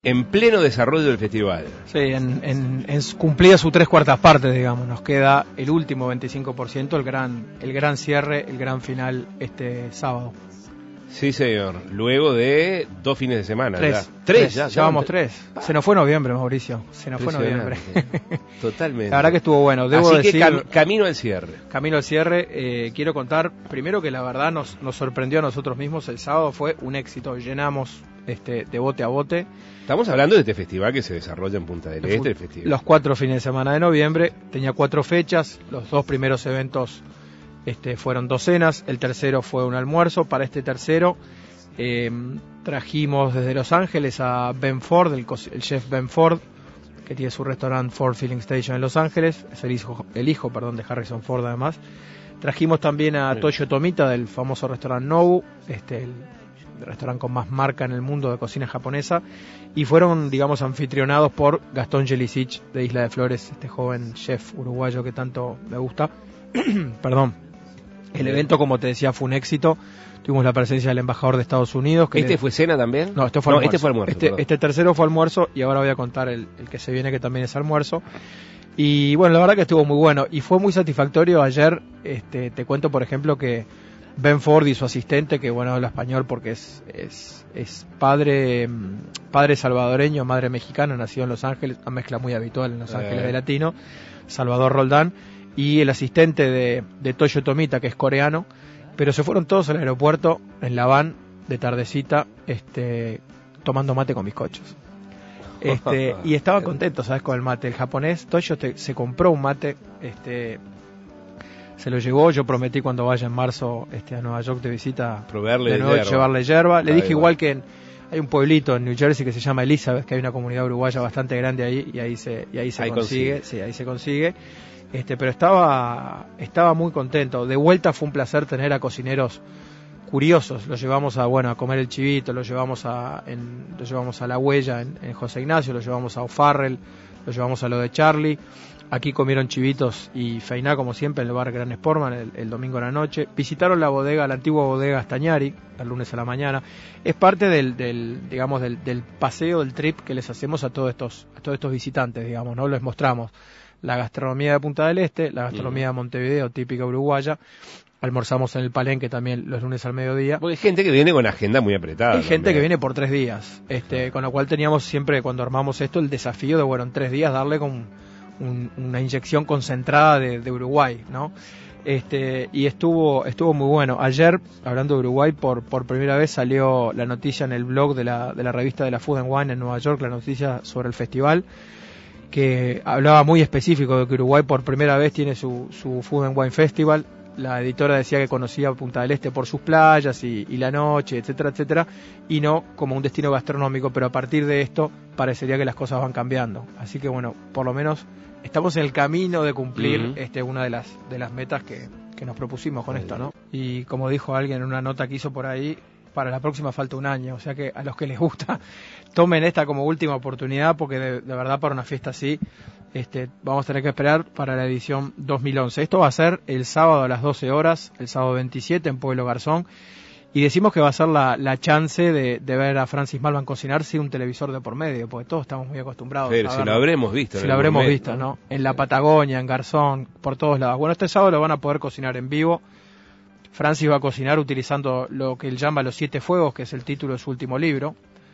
en pleno desarrollo del festival. Sí, cumplida su 3/4 partes, digamos. Nos queda el último 25%, el gran cierre, el gran final este sábado. Sí, señor. Luego de 2 fines de semana. Tres, ya vamos 3. Se nos fue noviembre, Mauricio. Se nos fue noviembre. Totalmente. La verdad que estuvo bueno. Debo Así que decir, camino al cierre. Camino al cierre. Quiero contar primero que la verdad nos sorprendió a nosotros mismos. El sábado fue un éxito. Llenamos de bote a bote. Estamos hablando de este festival que se desarrolla en Punta del Este. El festival. Los 4 fines de semana de noviembre. Tenía 4 fechas. Los 2 primeros eventos fueron docenas, el tercero fue un almuerzo. Para este tercero trajimos desde Los Ángeles a Ben Ford, el chef Ben Ford, que tiene su restaurante Ford Filling Station en Los Ángeles, es el hijo de Harrison Ford además. Trajimos también a Toyo Tomita del famoso restaurante Nobu, el restaurante con más marca en el mundo de cocina japonesa, y fueron, digamos, anfitrionados por Gastón Jelicic de Isla de Flores, este joven chef uruguayo que tanto me gusta. Perdón. El evento, como te decía, fue un éxito. Tuvimos la presencia del embajador de Estados Unidos. ¿Fue cena también? No, este fue almuerzo. Almuerzo. Este tercero fue almuerzo y ahora voy a contar el que se viene, que también es almuerzo. Y bueno, la verdad que estuvo muy bueno y fue muy satisfactorio. Ayer te cuento, por ejemplo, que Ben Ford y su asistente, que bueno, habla español porque es padre salvadoreño, madre mexicana, nacido en Los Ángeles, una mezcla muy habitual en Los Ángeles de latino, Salvador Roldán, y el asistente de Toyo Tomita, que es coreano, pero se fueron todos al aeropuerto en la van de tardecita, tomando mate con bizcochos. Y estaban contentos, ¿sabes? Con el mate. El japonés Toyo se compró un mate, se lo llevó. Yo prometí cuando vaya en marzo a Nueva York de visita, proveerle llevarle yerba. Le dije igual que hay un pueblito en New Jersey que se llama Elizabeth, que hay una comunidad uruguaya bastante grande ahí, y ahí se consigue. Sí, ahí se consigue. Pero estaba muy contento. De vuelta fue un placer tener a cocineros curiosos. Los llevamos a comer el chivito, los llevamos a La Huella en José Ignacio, los llevamos a O'Farrell, los llevamos a lo de Charlie. Aquí comieron chivitos y feiná, como siempre, en el bar Gran Sportman el domingo a la noche. Visitaron la antigua bodega Stagnari, el lunes a la mañana. Es parte del paseo, del trip que les hacemos a todos estos visitantes, digamos, ¿no? Les mostramos la gastronomía de Punta del Este, la gastronomía de Montevideo, típica uruguaya. Almorzamos en el Palenque también los lunes al mediodía. Porque hay gente que viene con agenda muy apretada. Hay gente que viene por 3 días, con lo cual teníamos siempre, cuando armamos esto, el desafío de, en 3 días darle con una inyección concentrada de Uruguay, ¿no? Y estuvo muy bueno. Ayer, hablando de Uruguay, por primera vez salió la noticia en el blog de la revista de la Food and Wine en Nueva York, la noticia sobre el festival, que hablaba muy específico de que Uruguay por primera vez tiene su Food and Wine Festival. La editora decía que conocía Punta del Este por sus playas y la noche, etcétera, etcétera, y no como un destino gastronómico, pero a partir de esto parecería que las cosas van cambiando. Así que por lo menos estamos en el camino de cumplir una de las metas que nos propusimos con esto, ¿no? Y como dijo alguien en una nota que hizo por ahí, para la próxima falta un año, o sea que a los que les gusta tomen esta como última oportunidad, porque de verdad para una fiesta así vamos a tener que esperar para la edición 2011. Esto va a ser el sábado a las 12 horas, el sábado 27 en Pueblo Garzón, y decimos que va a ser la chance de ver a Francis Malvan cocinar sin un televisor de por medio, porque todos estamos muy acostumbrados a si lo habremos visto. Si lo habremos visto, ¿no? En la Patagonia, en Garzón, por todos lados. Bueno, este sábado lo van a poder cocinar en vivo. Francis va a cocinar utilizando lo que él llama los 7 fuegos, que es el título de su último libro.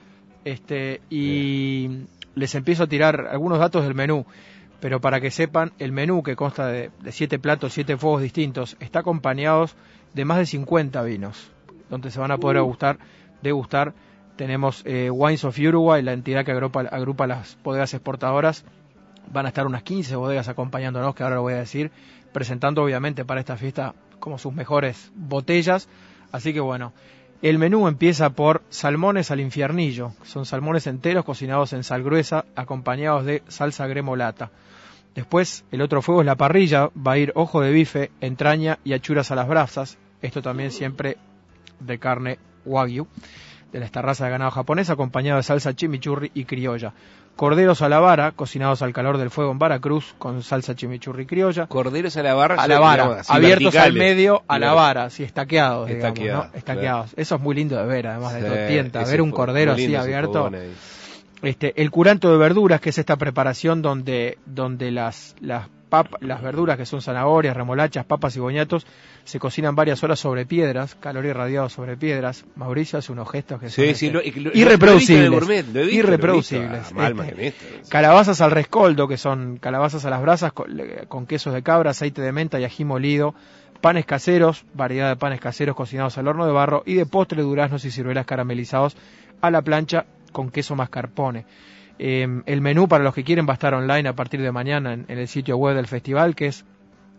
Y les empiezo a tirar algunos datos del menú, pero para que sepan, el menú, que consta de 7 platos, 7 fuegos distintos, está acompañado de más de 50 vinos, donde se van a poder degustar. Tenemos Wines of Uruguay, la entidad que agrupa las bodegas exportadoras. Van a estar unas 15 bodegas acompañándonos, que ahora lo voy a decir, presentando obviamente para esta fiesta como sus mejores botellas. Así que el menú empieza por salmones al infiernillo. Son salmones enteros cocinados en sal gruesa, acompañados de salsa gremolata. Después, el otro fuego es la parrilla. Va a ir ojo de bife, entraña y achuras a las brasas. Esto también siempre de carne wagyu, de esta raza de ganado japonesa, acompañado de salsa chimichurri y criolla. Corderos a la vara, cocinados al calor del fuego en Veracruz, con salsa chimichurri criolla. Corderos a la vara, abiertos al medio, a la vara, estaqueados, digamos, ¿no? Estaqueados. Eso es muy lindo de ver, además de todo, tienta, ver un cordero así abierto. El curanto de verduras, que es esta preparación donde las verduras, que son zanahorias, remolachas, papas y boñatos, se cocinan varias horas sobre piedras, calor irradiado sobre piedras. Mauricio hace unos gestos que son irreproducibles. Irreproducibles. Calabazas al rescoldo, que son calabazas a las brasas con quesos de cabra, aceite de menta y ají molido. Panes caseros, variedad de panes caseros cocinados al horno de barro, y de postre duraznos y ciruelas caramelizados a la plancha con queso mascarpone. El menú, para los que quieren, va a estar online a partir de mañana en el sitio web del festival, que es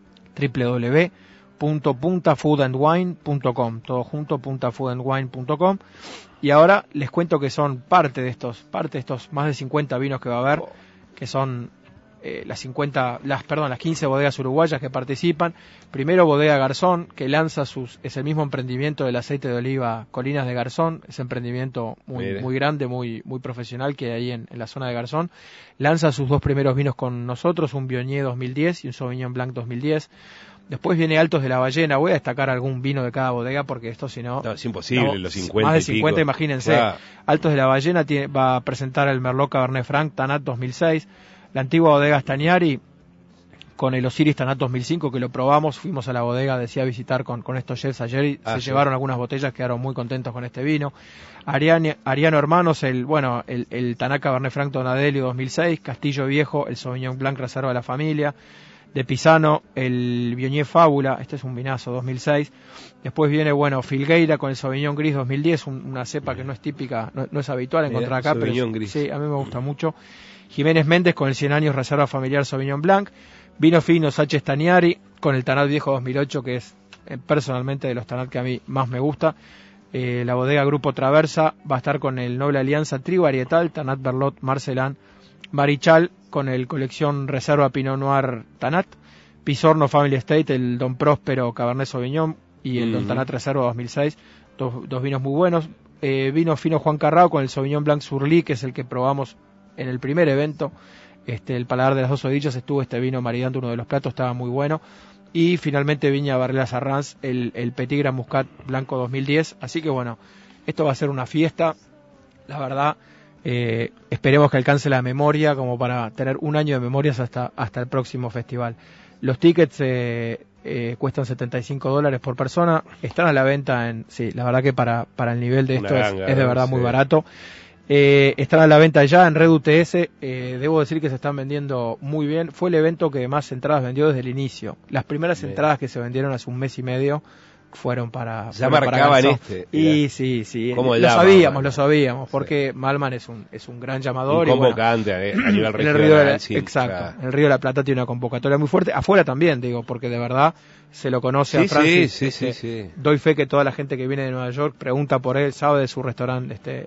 www.puntafoodandwine.com, todo junto, puntafoodandwine.com. Y ahora les cuento que son parte de estos más de 50 vinos que va a haber, que son las 15 bodegas uruguayas que participan. Primero, Bodega Garzón, que lanza es el mismo emprendimiento del aceite de oliva Colinas de Garzón, ese emprendimiento muy grande, muy profesional que hay en la zona de Garzón. Lanza sus 2 primeros vinos con nosotros, un Viognier 2010 y un Sauvignon Blanc 2010. Después viene Altos de la Ballena. Voy a destacar algún vino de cada bodega, porque esto, si no, es imposible, los 50 más de 50, imagínense. Claro. Altos de la Ballena va a presentar el Merlot Cabernet Franc Tanat 2006. La antigua bodega Stagnari con el Osiris Tanat 2005, que lo probamos, fuimos a la bodega, decía, visitar con estos chefs ayer, y se llevaron algunas botellas, quedaron muy contentos con este vino. Ariano Hermanos, el Tanat Cabernet Franc Donadelio 2006, Castillo Viejo, el Sauvignon Blanc Reserva de la Familia. De Pisano, el Viognier Fábula, este es un vinazo 2006. Después viene, Filgueira con el Sauvignon Gris 2010, una cepa que no es típica, no es habitual encontrar acá, pero sí, a mí me gusta mucho. Jiménez Méndez con el 100 años Reserva Familiar Sauvignon Blanc. Vino fino Sache Stagnari con el Tanat Viejo 2008, que es personalmente de los Tanat que a mí más me gusta. La bodega Grupo Traversa va a estar con el Noble Alianza Trivarietal, Tanat Berlot Marcelán. Marichal con el Colección Reserva Pinot Noir Tanat. Pisorno Family Estate, el Don Próspero Cabernet Sauvignon y el Don Tanat Reserva 2006. Dos vinos muy buenos. Vino fino Juan Carrao con el Sauvignon Blanc Surly, que es el que probamos en el primer evento. El paladar de las 2 odillas estuvo este vino maridando uno de los platos, estaba muy bueno. Y finalmente Viña Barreras Arranz, el Petit Grand Muscat Blanco 2010. Así que esto va a ser una fiesta, la verdad. Esperemos que alcance la memoria como para tener un año de memorias hasta el próximo festival. Los tickets cuestan $75 por persona, están a la venta la verdad que para el nivel de esto es de verdad muy barato. Están a la venta ya en Red UTS. Debo decir que se están vendiendo muy bien. Fue el evento que más entradas vendió desde el inicio. Las primeras entradas que se vendieron hace un mes y medio fueron para marcaban y sí, lo sabíamos, porque Malman es un gran llamador, un convocante a nivel regional. Exacto, el Río de la Plata tiene una convocatoria muy fuerte, afuera también, porque de verdad se lo conoce a Francis. Sí. Doy fe que toda la gente que viene de Nueva York pregunta por él, sabe de su restaurante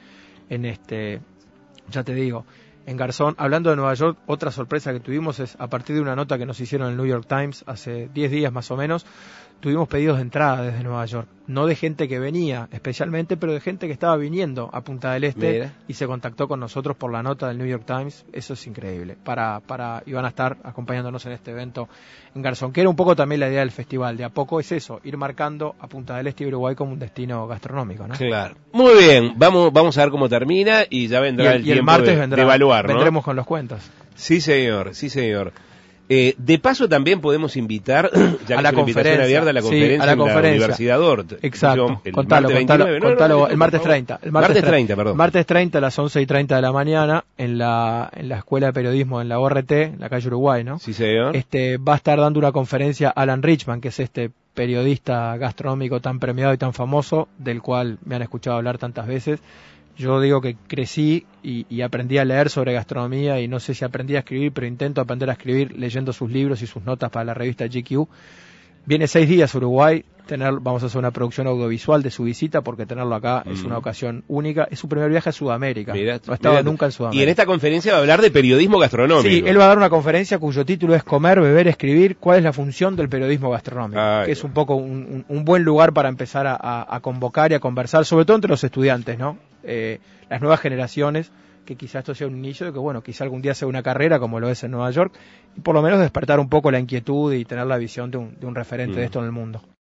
ya te digo, en Garzón. Hablando de Nueva York, otra sorpresa que tuvimos es, a partir de una nota que nos hicieron en el New York Times hace 10 días más o menos, tuvimos pedidos de entrada desde Nueva York, no de gente que venía especialmente, pero de gente que estaba viniendo a Punta del Este y se contactó con nosotros por la nota del New York Times. Eso es increíble, y van a estar acompañándonos en este evento en Garzón, que era un poco también la idea del festival, de a poco es eso, ir marcando a Punta del Este y Uruguay como un destino gastronómico, ¿no? Claro. Muy bien, vamos a ver cómo termina y ya vendrá el tiempo martes de evaluar, ¿no? Vendremos con los cuentos. Sí, señor. De paso también podemos invitar, ya a la conferencia abierta, a la conferencia en la Universidad Dort. Exacto. Contalo, el martes 30. El martes 30 a las 11:30 de la mañana en la Escuela de Periodismo en la ORT, en la calle Uruguay, ¿no? Sí, señor. Va a estar dando una conferencia Alan Richman, que es este periodista gastronómico tan premiado y tan famoso, del cual me han escuchado hablar tantas veces. Yo digo que crecí y aprendí a leer sobre gastronomía, y no sé si aprendí a escribir, pero intento aprender a escribir leyendo sus libros y sus notas para la revista GQ. Viene 6 días a Uruguay, vamos a hacer una producción audiovisual de su visita, porque tenerlo acá es una ocasión única. Es su primer viaje a Sudamérica, no estaba nunca en Sudamérica. Y en esta conferencia va a hablar de periodismo gastronómico. Sí, él va a dar una conferencia cuyo título es Comer, Beber, Escribir, ¿cuál es la función del periodismo gastronómico? Que es un poco un buen lugar para empezar a convocar y a conversar, sobre todo entre los estudiantes, ¿no? Las nuevas generaciones, que quizás esto sea un inicio de que, quizá algún día sea una carrera como lo es en Nueva York, y por lo menos despertar un poco la inquietud y tener la visión de un referente de esto en el mundo.